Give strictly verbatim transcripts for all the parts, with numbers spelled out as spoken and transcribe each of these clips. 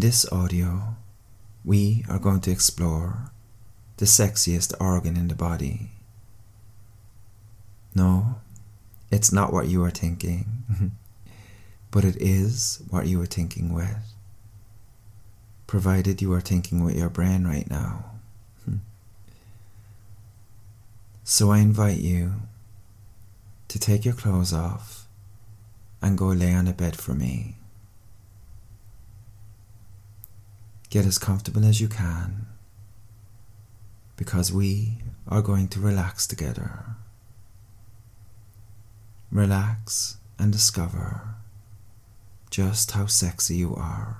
this audio, we are going to explore the sexiest organ in the body. No, it's not what you are thinking, but it is what you are thinking with, provided you are thinking with your brain right now. So I invite you to take your clothes off and go lay on a bed for me. Get as comfortable as you can, because we are going to relax together. Relax and discover just how sexy you are.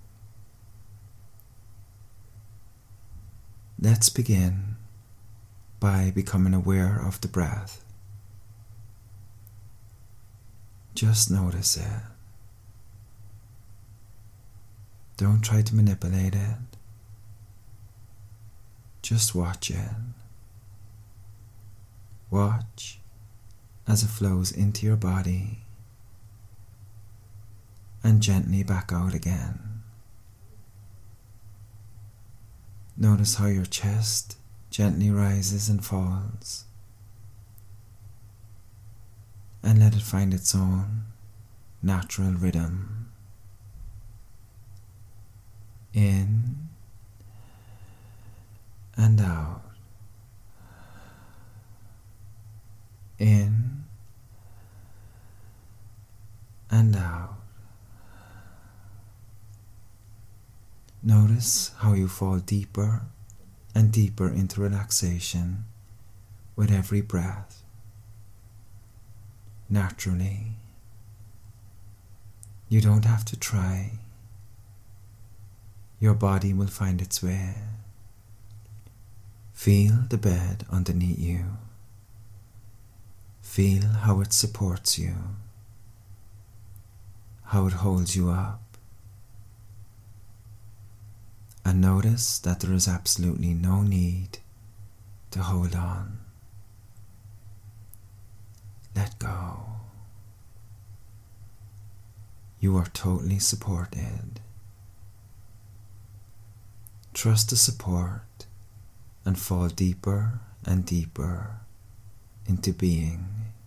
Let's begin by becoming aware of the breath. Just notice it. Don't try to manipulate it. Just watch it. Watch as it flows into your body and gently back out again. Notice how your chest gently rises and falls, and let it find its own natural rhythm. In and out. In and out. Notice how you fall deeper and deeper into relaxation with every breath. Naturally. You don't have to try. Your body will find its way. Feel the bed underneath you. Feel how it supports you, how it holds you up. And notice that there is absolutely no need to hold on. Let go. You are totally supported. Trust the support and fall deeper and deeper into being,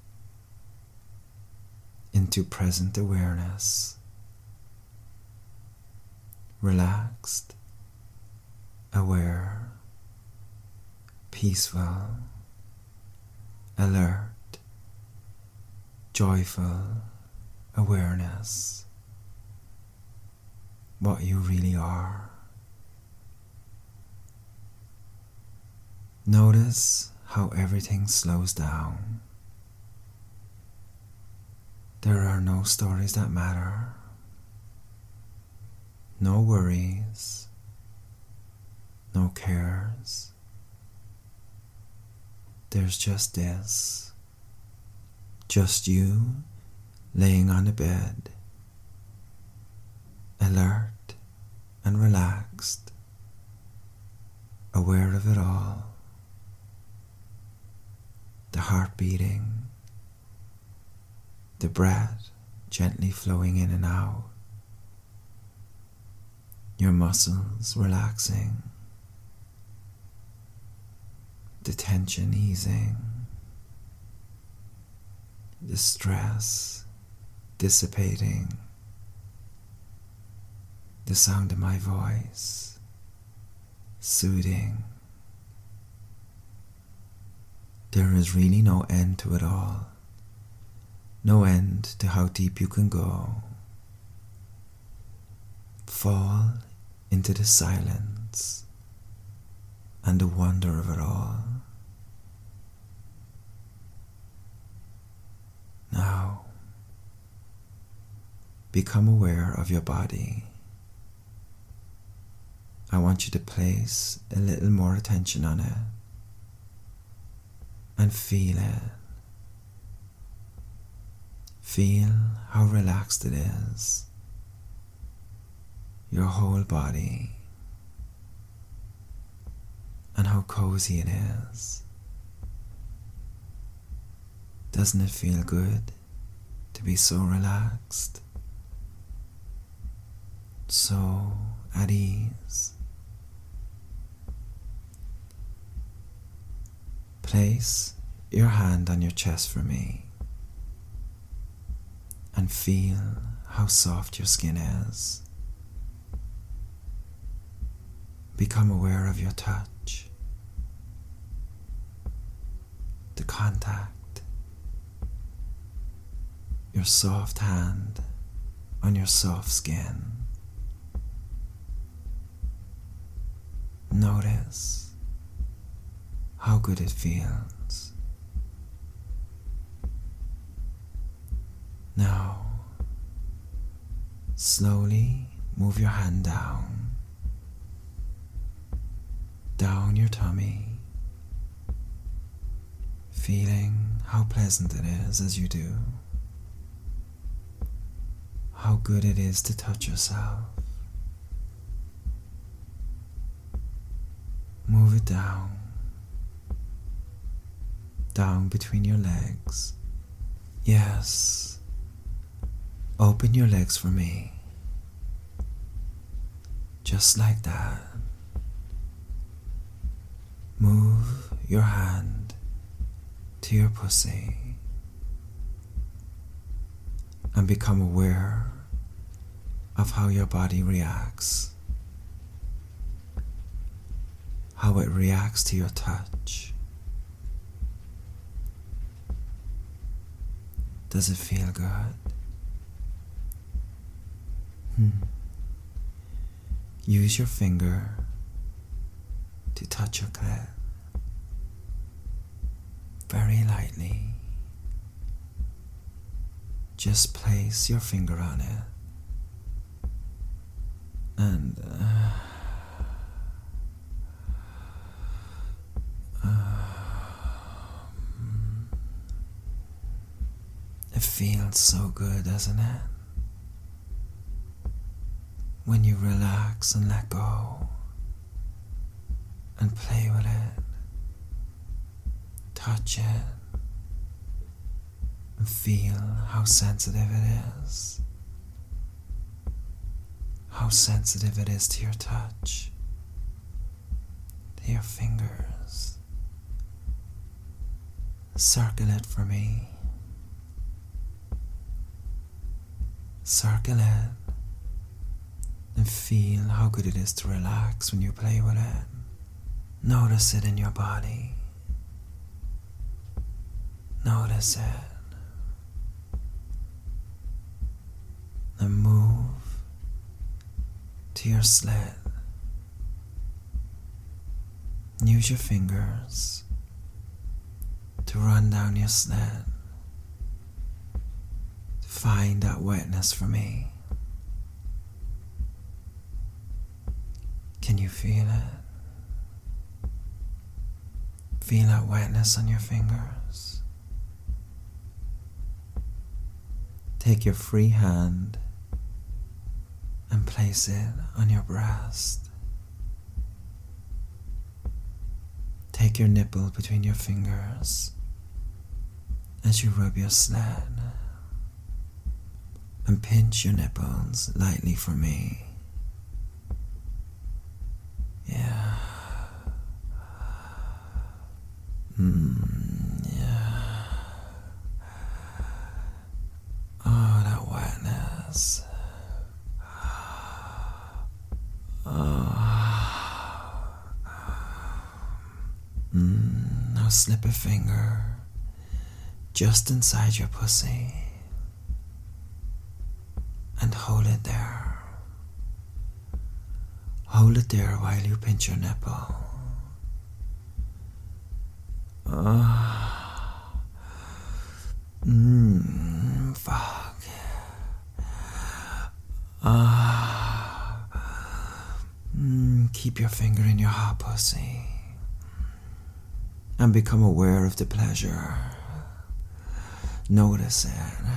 into present awareness. Relaxed, aware, peaceful, alert, joyful awareness. What you really are. Notice how everything slows down. There are no stories that matter. No worries. No cares. There's just this. Just you laying on a bed, alert and relaxed, aware of it all. The heart beating, the breath gently flowing in and out, your muscles relaxing, the tension easing, the stress dissipating, the sound of my voice soothing. There is really no end to it all, no end to how deep you can go. Fall into the silence and the wonder of it all. Now, become aware of your body. I want you to place a little more attention on it. And feel it. Feel how relaxed it is. Your whole body. And how cozy it is. Doesn't it feel good to be so relaxed? So at ease. Place your hand on your chest for me and feel how soft your skin is. Become aware of your touch, the contact, your soft hand on your soft skin. Notice how good it feels. Now, slowly move your hand down, down your tummy, feeling how pleasant it is as you do, how good it is to touch yourself. Move it down, down between your legs. Yes, open your legs for me, just like that. Move your hand to your pussy and become aware of how your body reacts, how it reacts to your touch. Does it feel good? Hmm. Use your finger to touch your clit very lightly. Just place your finger on it and uh, it feels so good, doesn't it? When you relax and let go and play with it, touch it, and feel how sensitive it is, how sensitive it is to your touch, to your fingers. Circle it for me. Circle it and feel how good it is to relax when you play with it. Notice it in your body. Notice it. And move to your slit. Use your fingers to run down your slit. Find that wetness for me. Can you feel it? Feel that wetness on your fingers. Take your free hand and place it on your breast. Take your nipple between your fingers as you rub your slit and pinch your nipples lightly for me. Yeah. Mm, yeah. Oh, that wetness. Oh. Mm, now slip a finger just inside your pussy and hold it there. Hold it there while you pinch your nipple. Oh. Mmm, fuck. Ah. Mm, keep your finger in your hot pussy and become aware of the pleasure. Notice it.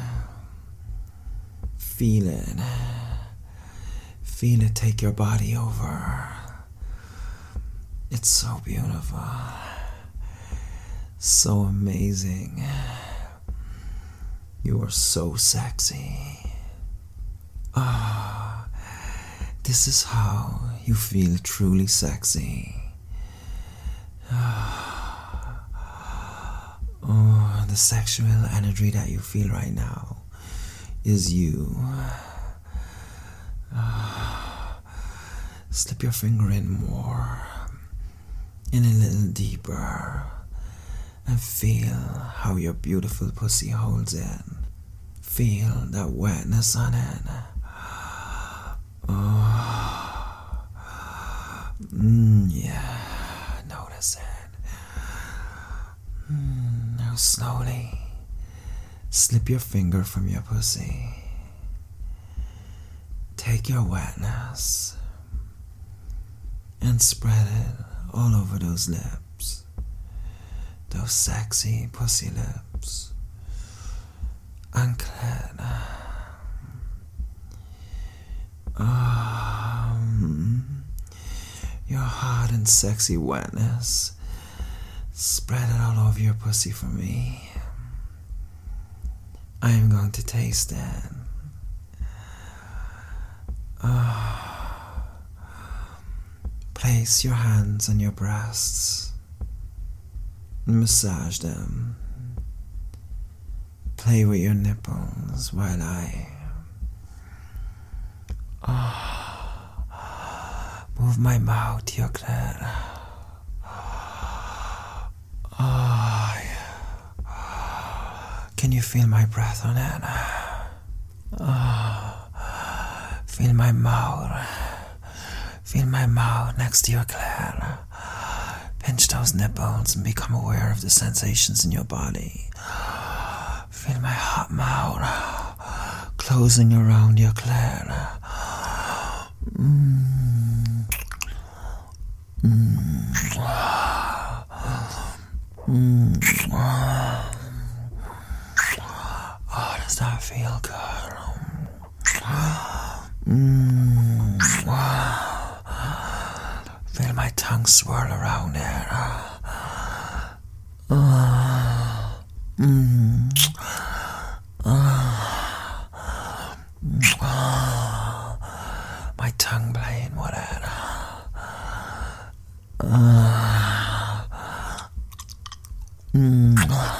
Feel it. Feel it take your body over. It's so beautiful. So amazing. You are so sexy. Ah, oh, This is how you feel truly sexy. Oh, the sexual energy that you feel right now is you. Slip your finger in more, in a little deeper, and feel how your beautiful pussy holds in. Feel that wetness on it. Oh, mm, yeah, notice it. Mm, now slowly slip your finger from your pussy. Take your wetness and spread it all over those lips, those sexy pussy lips, and clit. Um, your hot and sexy wetness, spread it all over your pussy for me. I am going to taste it. Uh, place your hands on your breasts and massage them. Play with your nipples while I uh, move my mouth to your clit. Oh, yeah. Can you feel my breath on it? Oh, feel my mouth. Feel my mouth next to your clit. Pinch those nipples and become aware of the sensations in your body. Feel my hot mouth closing around your clit. Mm. Mm. Mm. Oh, does that feel good? Mm. Feel my tongue swirl around it. Uh. Mm. Uh. My tongue playing with it. Uh. Mm.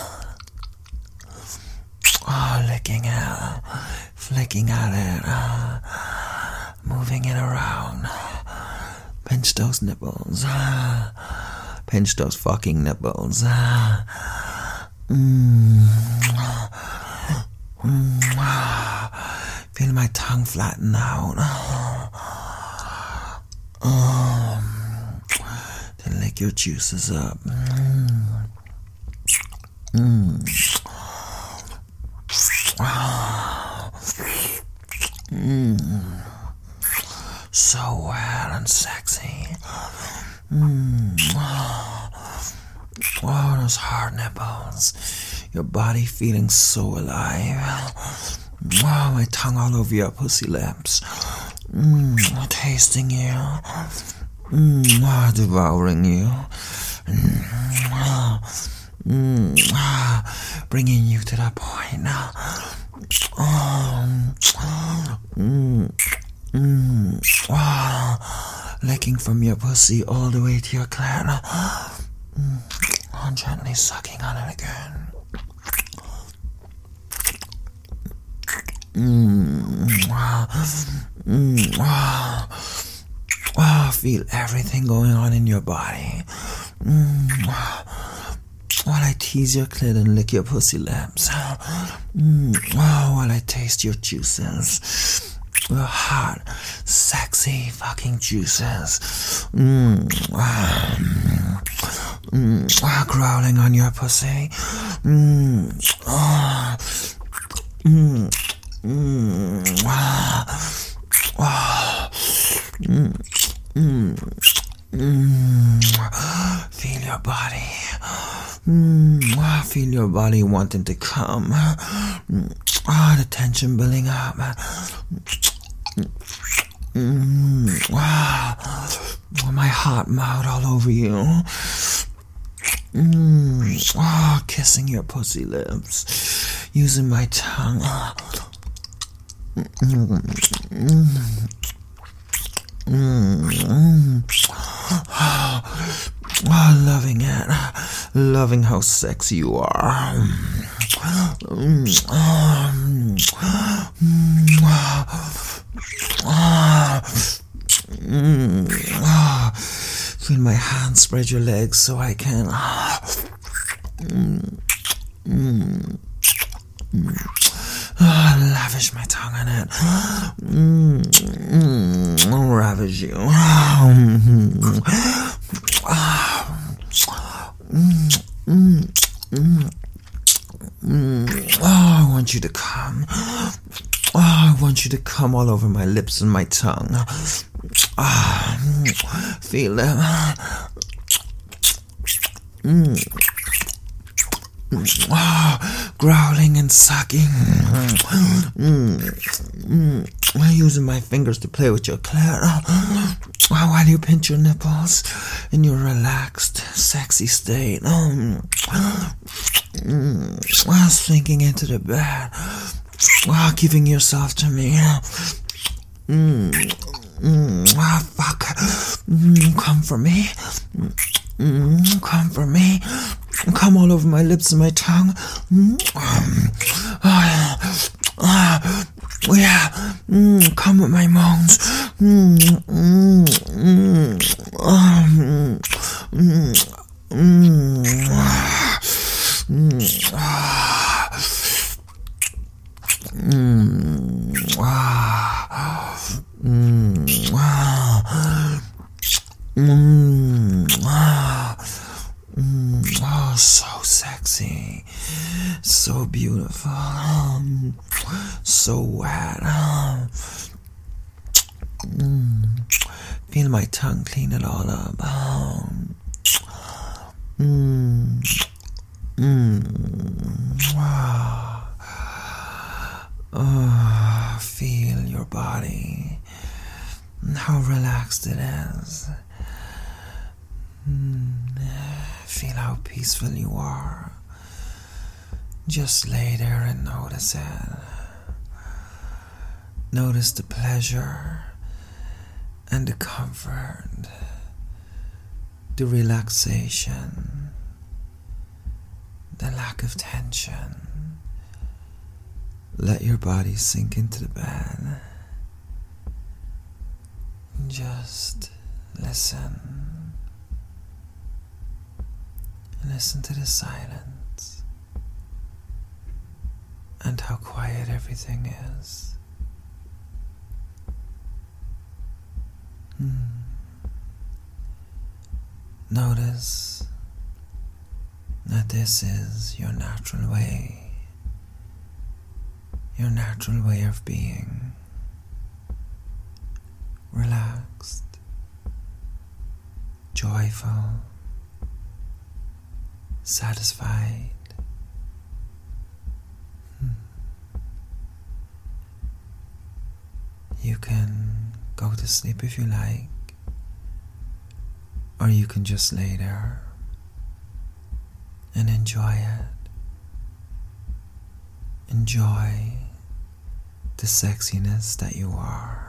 Oh, licking it, flicking at it, uh, moving it around. Pinch those nipples. Uh, pinch those fucking nipples. Uh, mm. Mm. Feel my tongue flatten out. Um, to lick your juices up. Mm. Mm. Mm. So wet and sexy. Mm. Oh, those hard nipples. Your body feeling so alive. Oh, my tongue all over your pussy lips. Mm. Tasting you. Mm. Oh, devouring you. Mm. Mm. Bringing you to that point now. Um, mm, mm, wow. Licking from your pussy all the way to your clit. Mm, I'm gently sucking on it again. Mm, wow. Mm, wow. Wow. Feel everything going on in your body. Mm, wow. While I tease your clit and lick your pussy lips. Mm, oh, while I taste your juices. Your hot, sexy fucking juices. Mm, um, mm, oh, growling on your pussy. Mm, oh, mm, mm, oh, oh, mm, mm, mm, feel your body. Mm, I feel your body wanting to come. Mm, ah, the tension building up. Mm, ah, my hot mouth all over you. Mm, ah, kissing your pussy lips, using my tongue. Mm, mm, Mm, oh, loving it. Loving how sexy you are. Mm, mm, mm, feel my hands spread your legs so I can. Mm, mm, mm. Oh, lavish my tongue on it. Mm, mm, ravish you. Mm, mm, mm, mm, mm. Oh, I want you to come. Oh, I want you to come all over my lips and my tongue. Oh, feel them. Mm. Oh, growling and sucking. Mm, mm, mm. Using my fingers to play with your clit. Oh, while you pinch your nipples in your relaxed, sexy state. Oh, mm, while sinking into the bed. While giving yourself to me. Mm, mm, oh, fuck. Mm, come for me. Mm, come for me. Come all over my lips and my tongue. Mm, oh, yeah. Oh, yeah. Mm, come with my moans. Mm, mm, mm, oh, mm, mm, mm, mm, ah, mm, ah, mm, ah, mm, ah. Mm, oh, so sexy, so beautiful, um, so wet. Um, mm, feel my tongue clean it all up. Um, mm, mm, wow. Oh, feel your body, how relaxed it is. Mm, feel how peaceful you are. Just lay there and notice it. Notice the pleasure and the comfort, the relaxation, the lack of tension. Let your body sink into the bed. Just listen. Listen to the silence and how quiet everything is. Hmm. Notice that this is your natural way, your natural way of being. Relaxed, joyful, satisfied. Hmm. You can go to sleep if you like, or you can just lay there and enjoy it. Enjoy the sexiness that you are.